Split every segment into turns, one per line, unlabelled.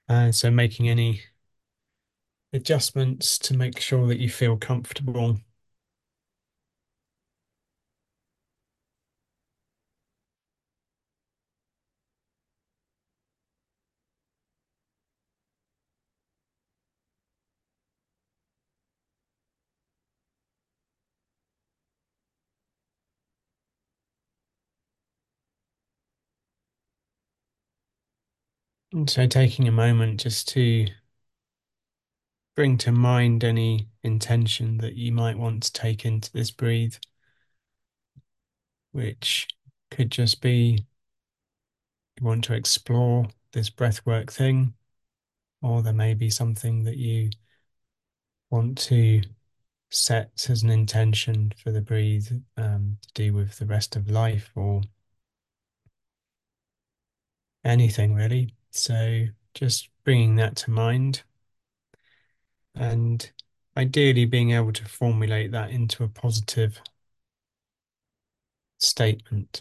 So making any adjustments to make sure that you feel comfortable. And so taking a moment just to bring to mind any intention that you might want to take into this breathe, which could just be you want to explore this breathwork thing, or there may be something that you want to set as an intention for the breathe to do with the rest of life or anything really. So just bringing that to mind and ideally being able to formulate that into a positive statement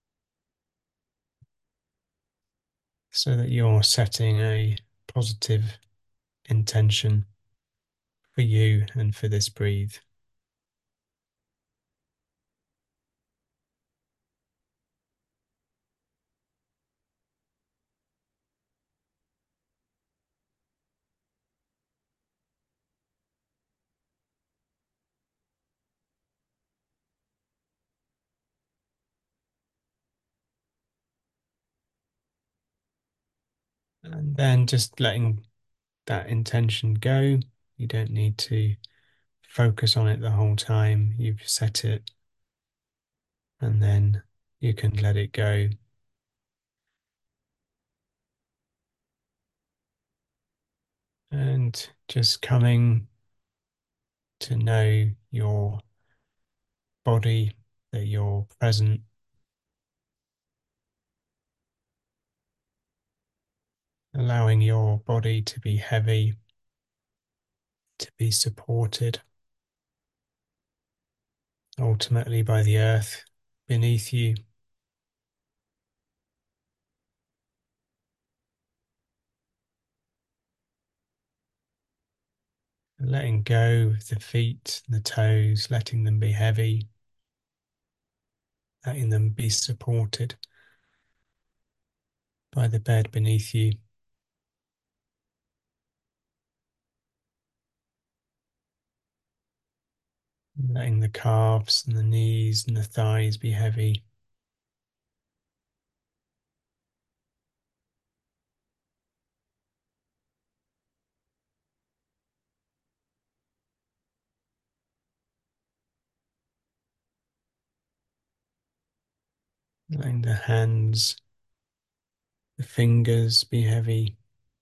so that you're setting a positive intention for you and for this breathe. And then just letting that intention go. You don't need to focus on it the whole time. You've set it and then you can let it go. And just coming to know your body, that you're present, allowing your body to be heavy, to be supported ultimately by the earth beneath you, letting go of the feet and the toes, letting them be heavy, letting them be supported by the bed beneath you. Letting the calves and the knees and the thighs be heavy. Letting the hands, the fingers be heavy.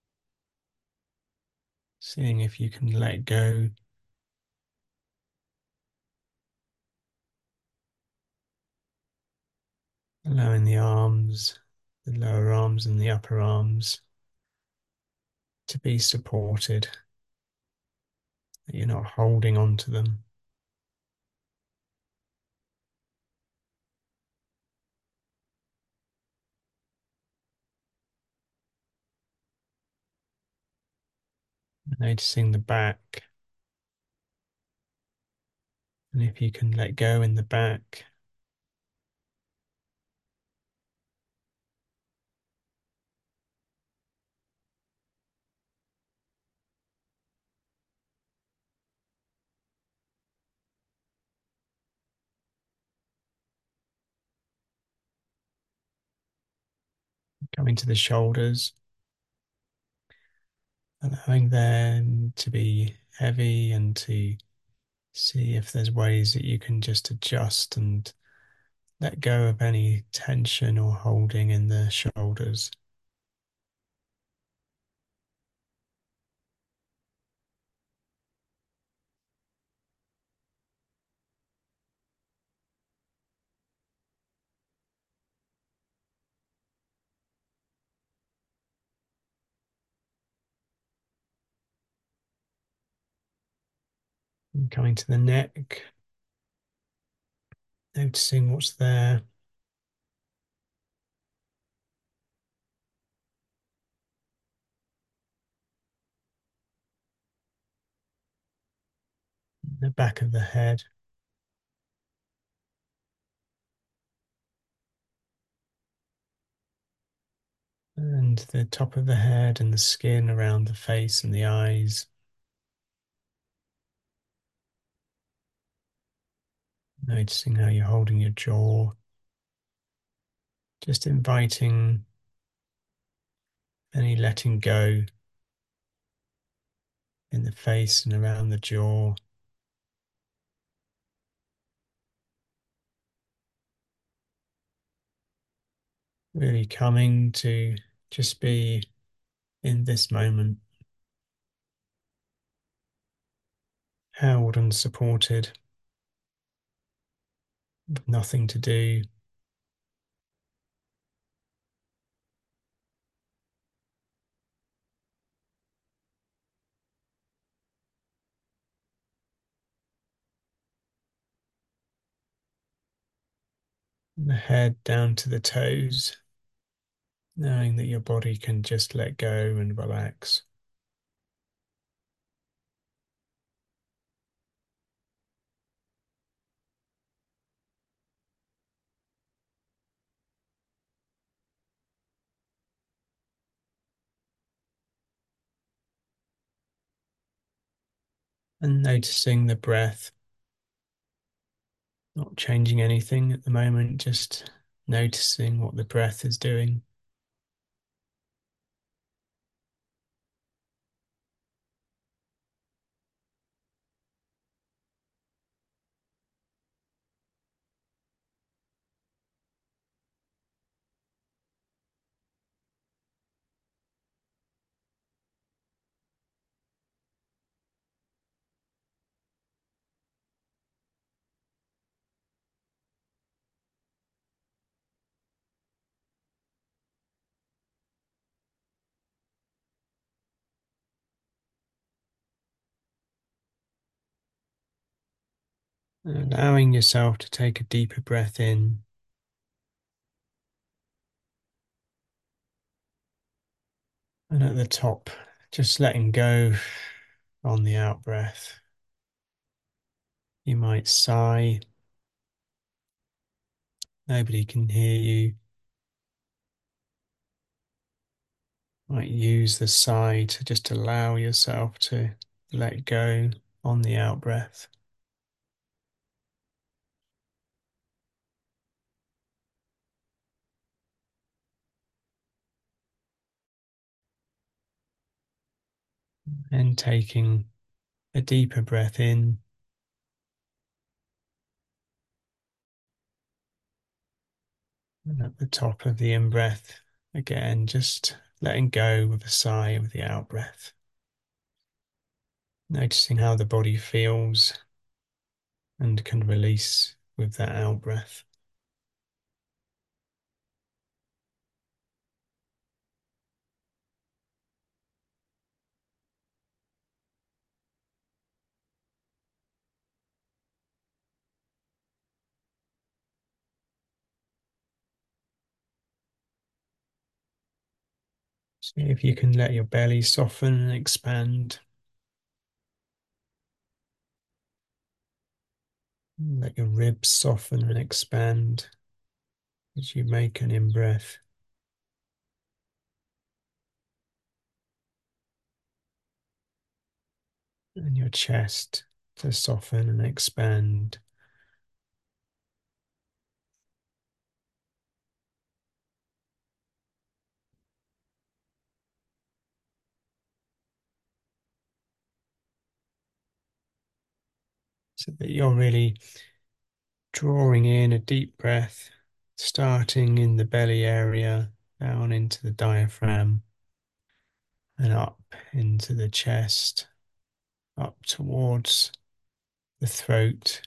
Seeing if you can let go. Allowing the arms, the lower arms and the upper arms to be supported, that you're not holding on to them. Noticing the back. And if you can let go in the back, coming to the shoulders, allowing them to be heavy and to see if there's ways that you can just adjust and let go of any tension or holding in the shoulders. And coming to the neck, noticing what's there. the back of the head, and the top of the head, and the skin around the face and the eyes. Noticing how you're holding your jaw, just inviting any letting go in the face and around the jaw. Really coming to just be in this moment, held and supported, with nothing to do. The head down to the toes, knowing that your body can just let go and relax. And noticing the breath, not changing anything at the moment, just noticing what the breath is doing. And allowing yourself to take a deeper breath in, and at the top, just letting go on the out breath. You might sigh, nobody can hear you. Might use the sigh to just allow yourself to let go on the out breath. And taking a deeper breath in, and at the top of the in breath, again, just letting go with a sigh with the out breath. Noticing how the body feels and can release with that out breath. See if you can let your belly soften and expand. Let your ribs soften and expand as you make an in breath. And your chest to soften and expand. So that you're really drawing in a deep breath, starting in the belly area, down into the diaphragm, and up into the chest, up towards the throat.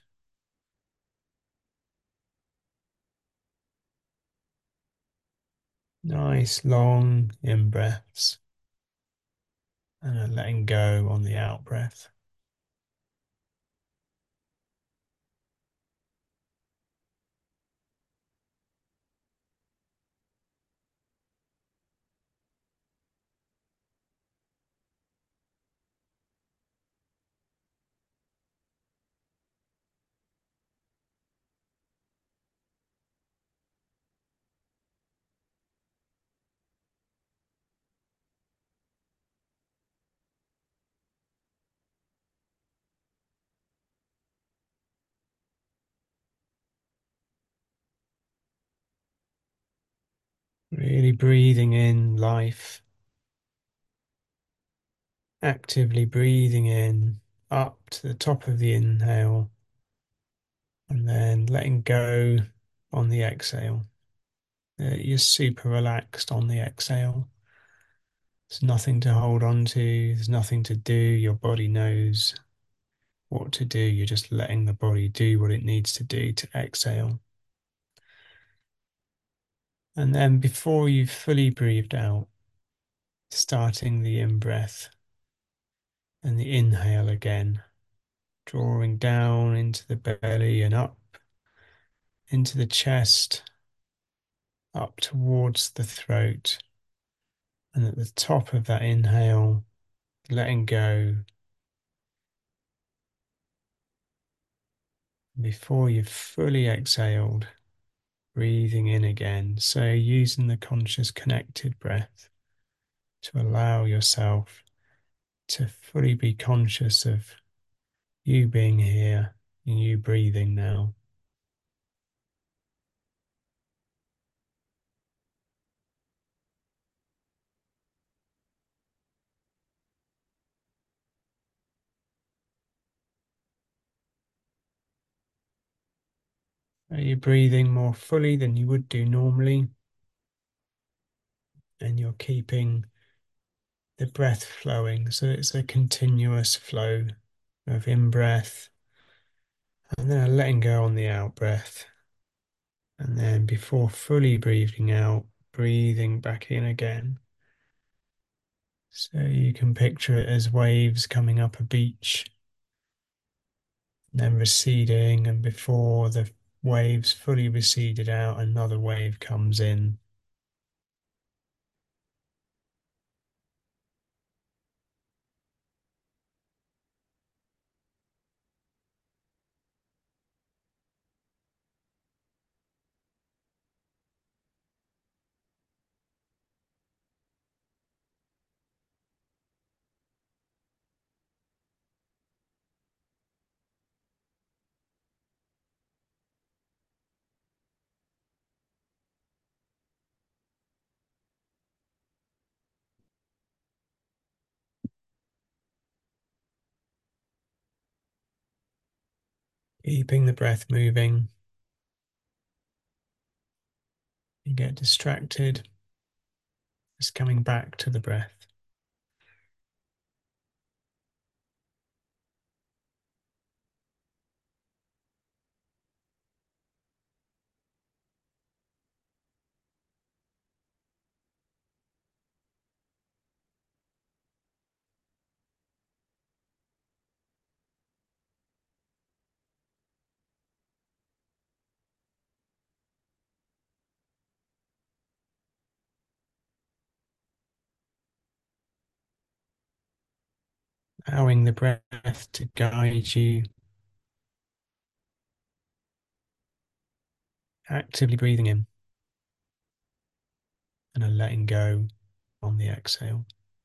Nice long in breaths, and a letting go on the out breath. Really breathing in life, actively breathing in up to the top of the inhale and then letting go on the exhale. You're super relaxed on the exhale. There's nothing to hold on to, there's nothing to do. Your body knows what to do. You're just letting the body do what it needs to do to exhale. And then before you've fully breathed out, starting the in breath and the inhale again, drawing down into the belly and up into the chest, up towards the throat. And at the top of that inhale, letting go. Before you've fully exhaled, breathing in again. So using the conscious connected breath to allow yourself to fully be conscious of you being here and you breathing now. Are you breathing more fully than you would do normally? And you're keeping the breath flowing. So it's a continuous flow of in breath and then letting go on the out breath. And then before fully breathing out, breathing back in again. So you can picture it as waves coming up a beach, then receding, and before the waves fully receded out, another wave comes in. Keeping the breath moving. You get distracted, just coming back to the breath. Allowing the breath to guide you, actively breathing in and then letting go on the exhale.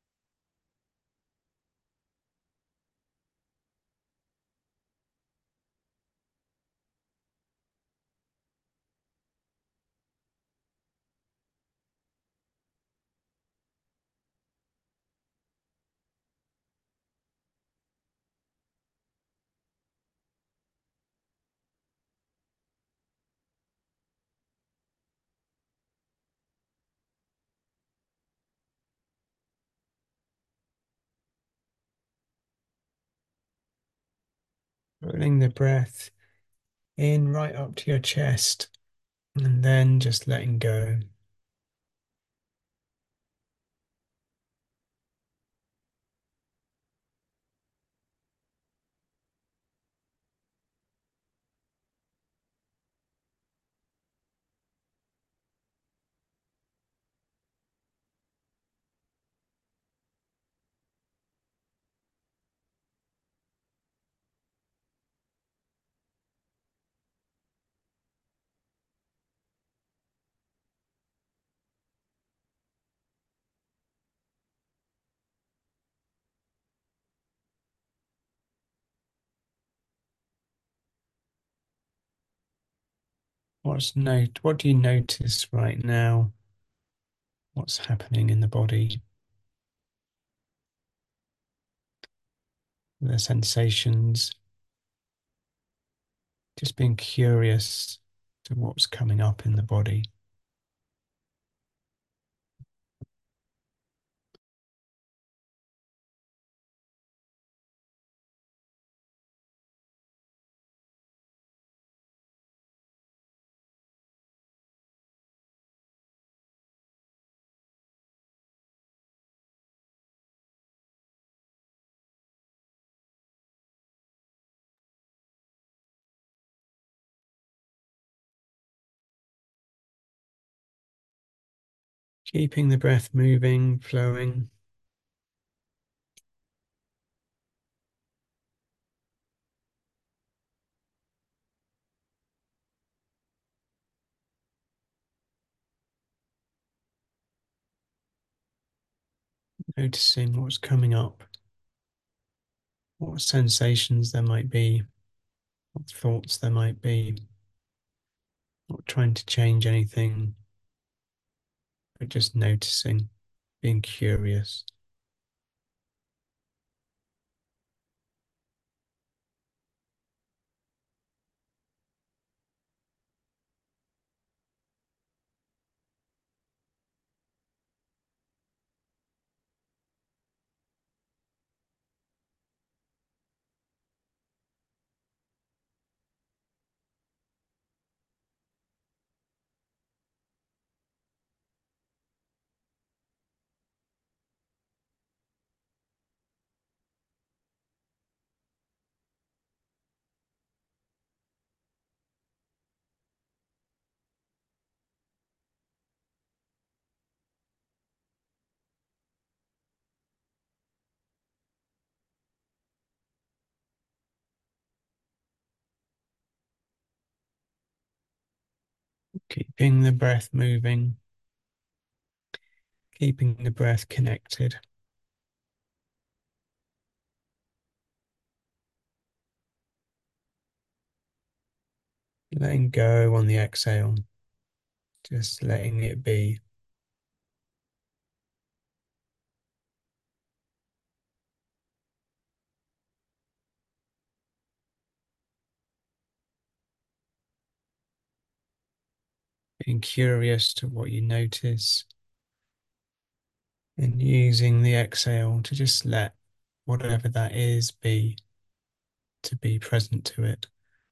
Pulling the breath in right up to your chest and then just letting go. What do you notice right now what's happening in the body, the sensations, just being curious to what's coming up in the body. Keeping the breath moving, flowing. Noticing what's coming up, what sensations there might be, what thoughts there might be, not trying to change anything, but just noticing, being curious. Keeping the breath moving, keeping the breath connected. Letting go on the exhale, just letting it be. Being curious to what you notice and using the exhale to just let whatever that is be, to be present to it.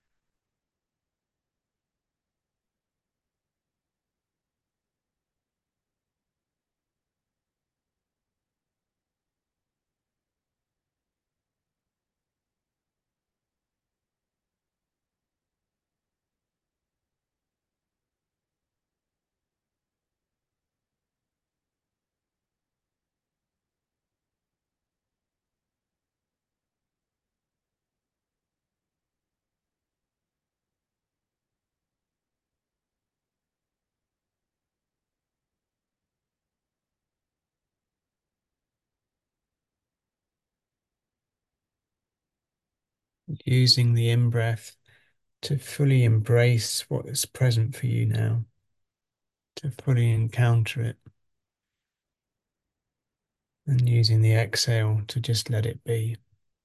Using the in breath to fully embrace what is present for you now, to fully encounter it, and using the exhale to just let it be.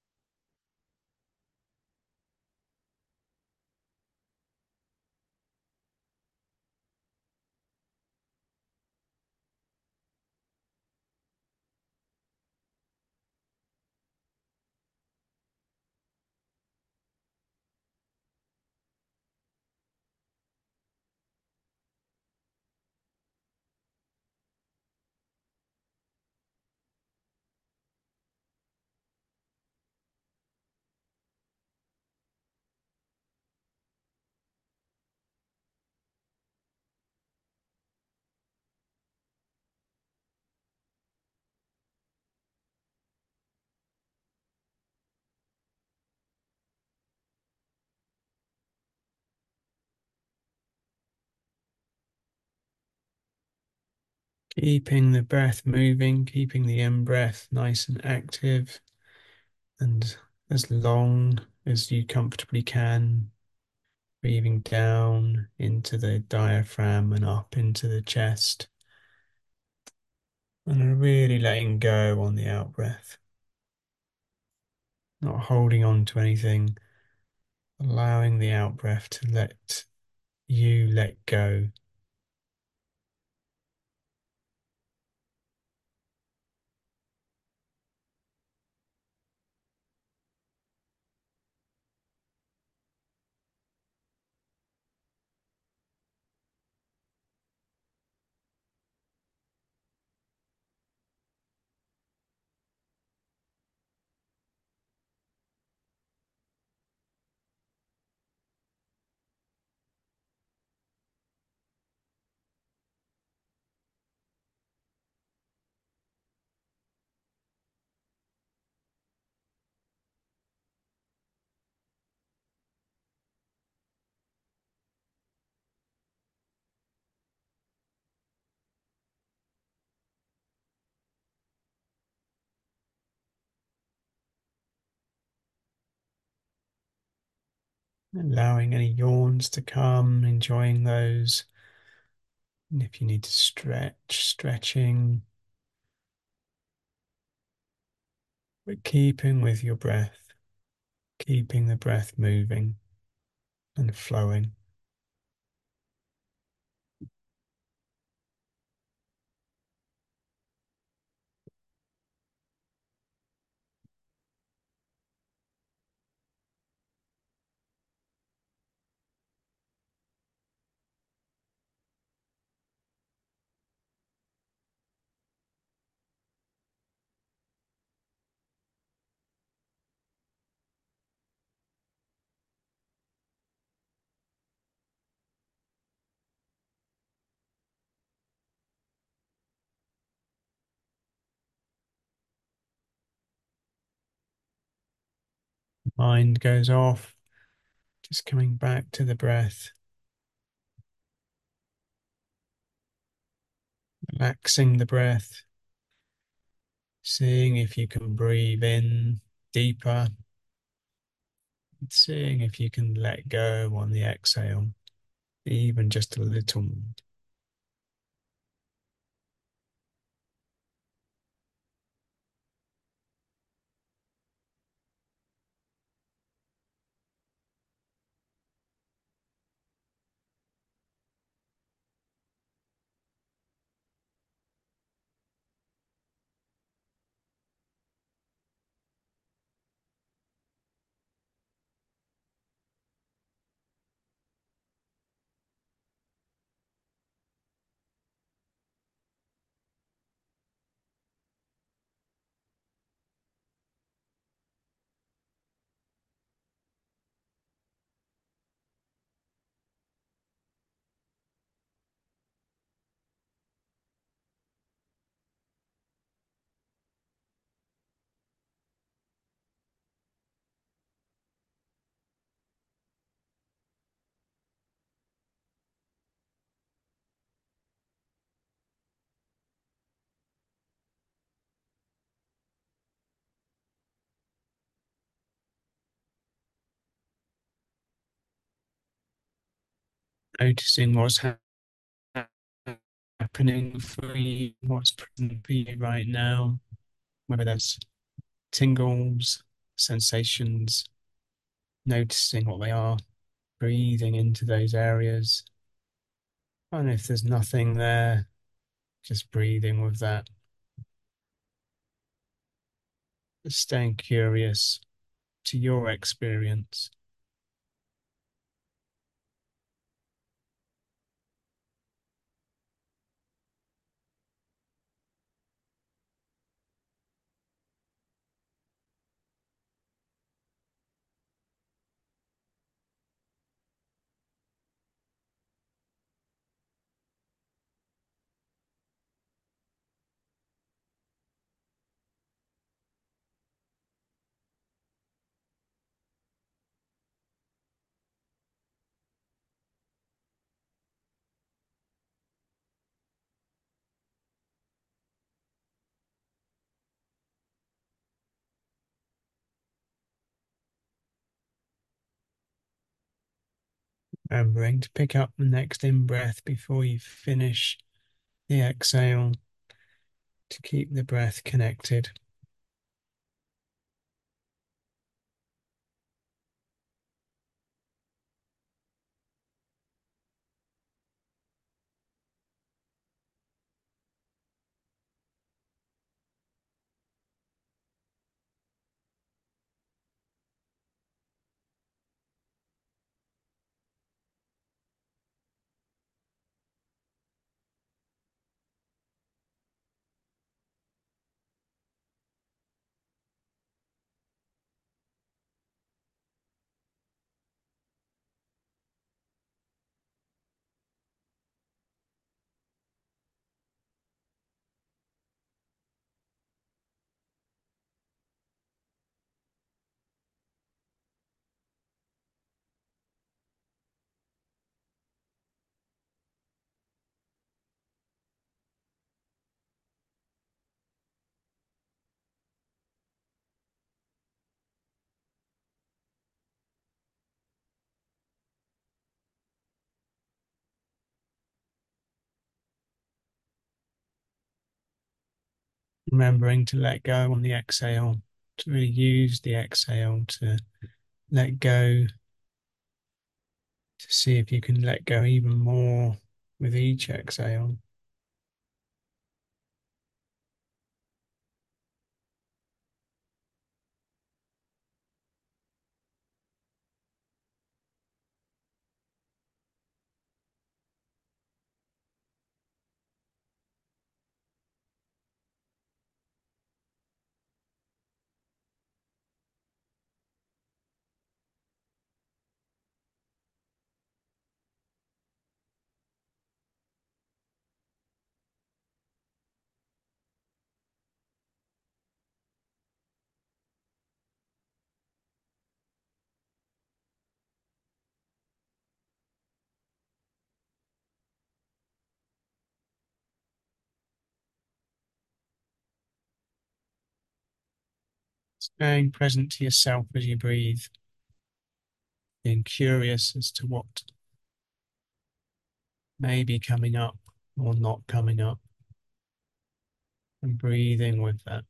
Keeping the breath moving, keeping the in breath nice and active, and as long as you comfortably can, breathing down into the diaphragm and up into the chest, And really letting go on the out breath, not holding on to anything, allowing the out breath to let you let go. Allowing any yawns to come, enjoying those. And if you need to stretch, stretching, but keeping with your breath, keeping the breath moving and flowing. Mind goes off, just coming back to the breath, relaxing the breath, seeing if you can breathe in deeper, seeing if you can let go on the exhale, even just a little more. Noticing what's happening for you, what's present for you right now, whether that's tingles, sensations, noticing what they are, breathing into those areas. And if there's nothing there, just breathing with that, just staying curious to your experience. Remembering to pick up the next in breath before you finish the exhale. to keep the breath connected. Remembering to let go on the exhale, to really use the exhale to let go, to see if you can let go even more with each exhale. Staying present to yourself as you breathe, being curious as to what may be coming up or not coming up, and breathing with that.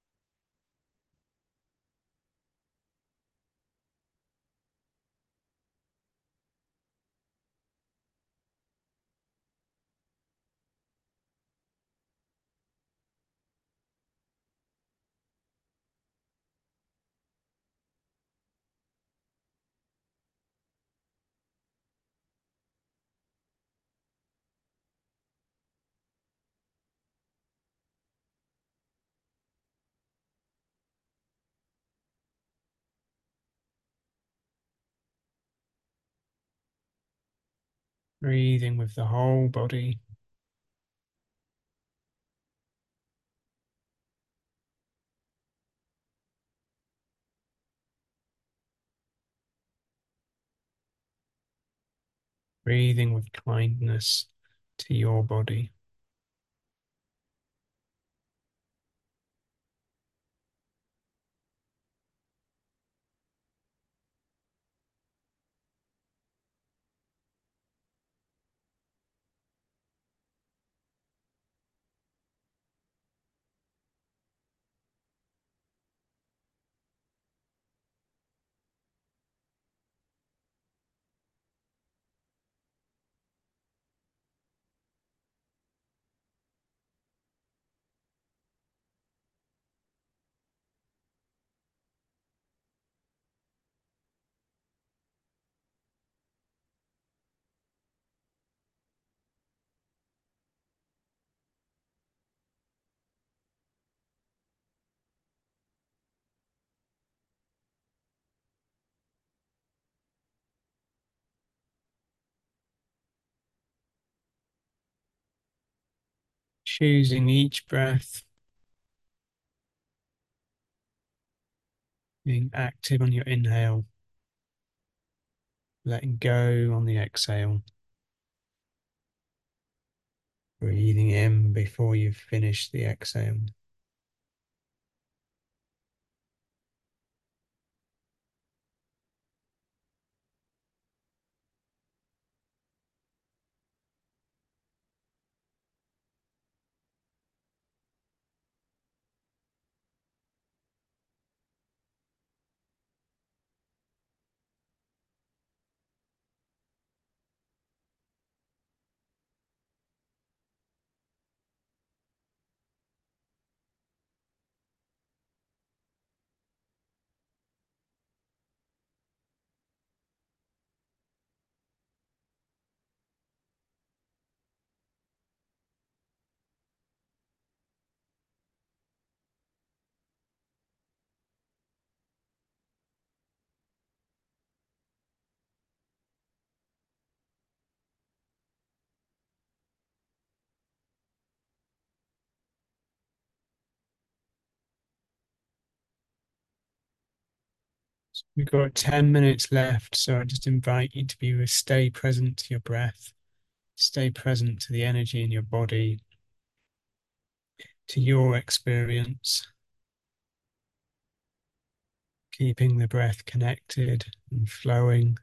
Breathing with the whole body, breathing with kindness to your body. Choosing each breath, being active on your inhale, letting go on the exhale, breathing in before you finish the exhale. We've got 10 minutes left, so I just invite you to stay present to your breath, stay present to the energy in your body, to your experience, keeping the breath connected and flowing.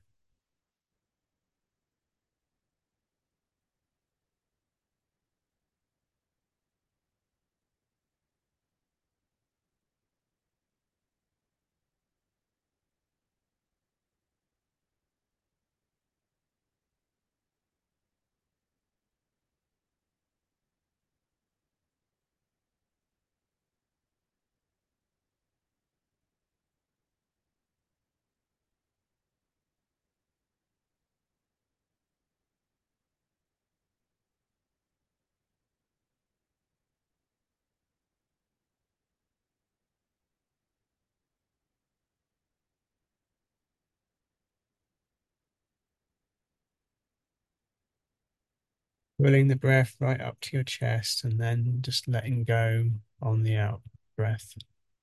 Pulling the breath right up to your chest and then just letting go on the out breath.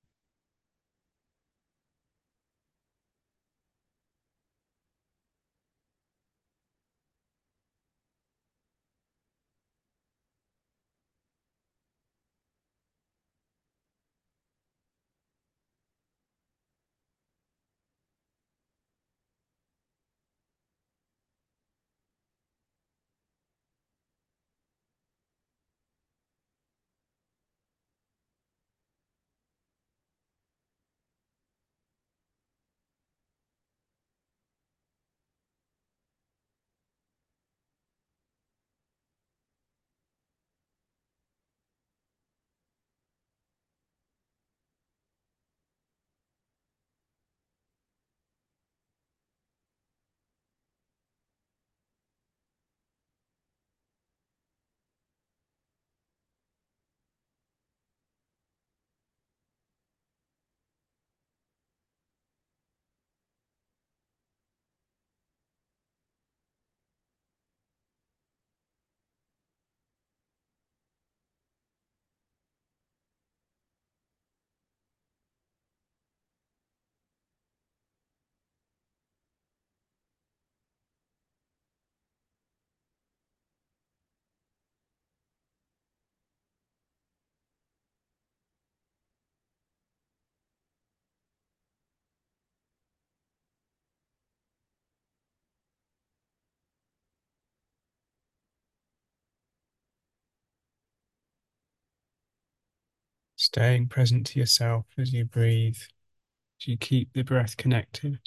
Staying present to yourself as you breathe, as you keep the breath connected,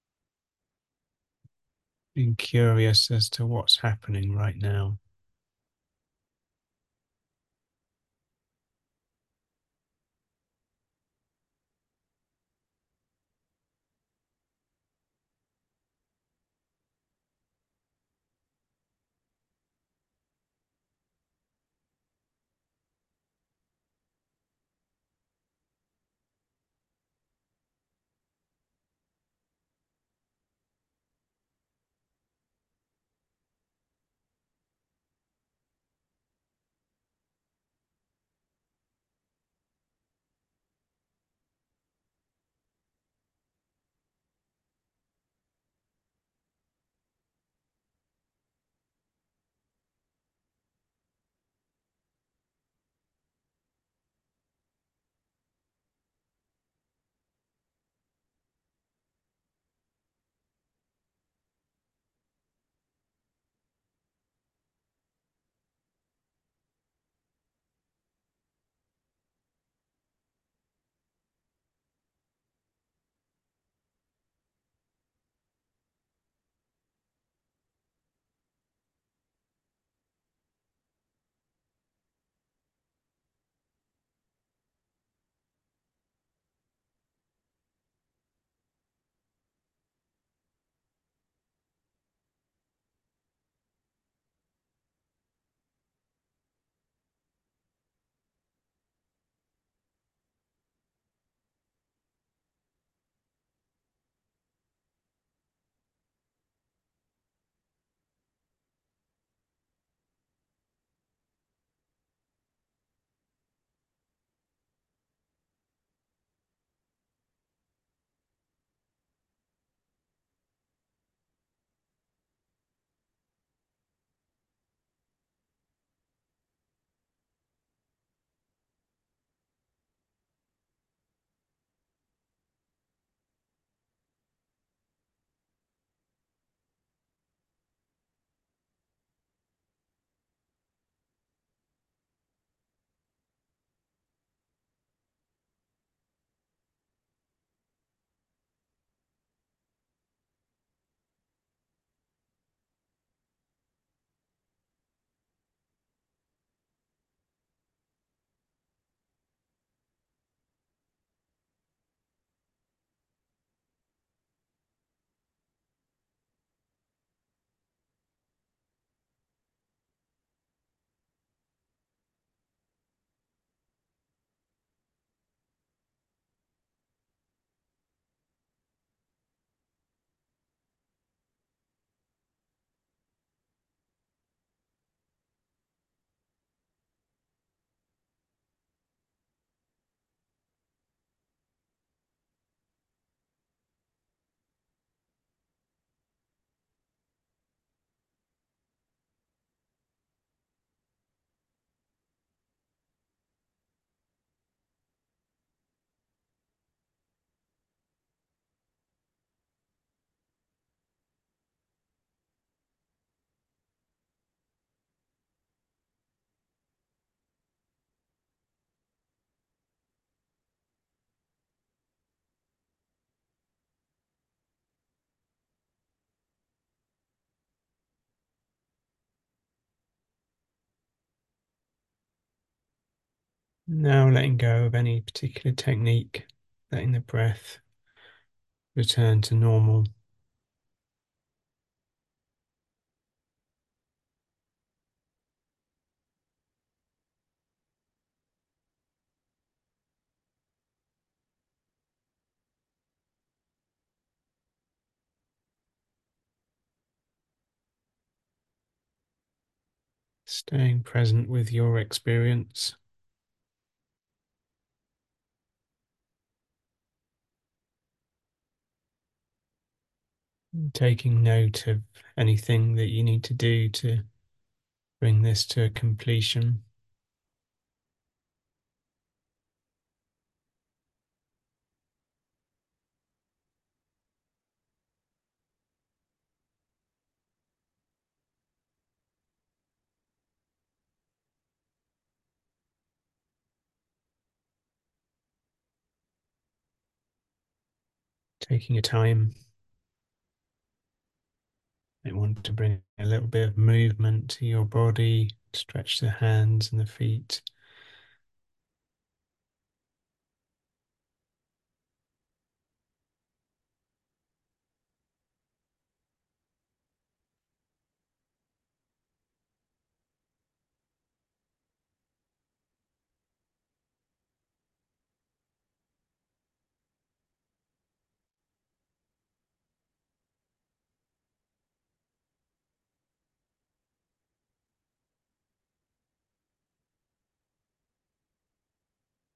being curious as to what's happening right now. Now letting go of any particular technique, letting the breath return to normal, staying present with your experience, taking note of anything that you need to do to bring this to a completion. Taking your time. You want to bring a little bit of movement to your body, stretch the hands and the feet.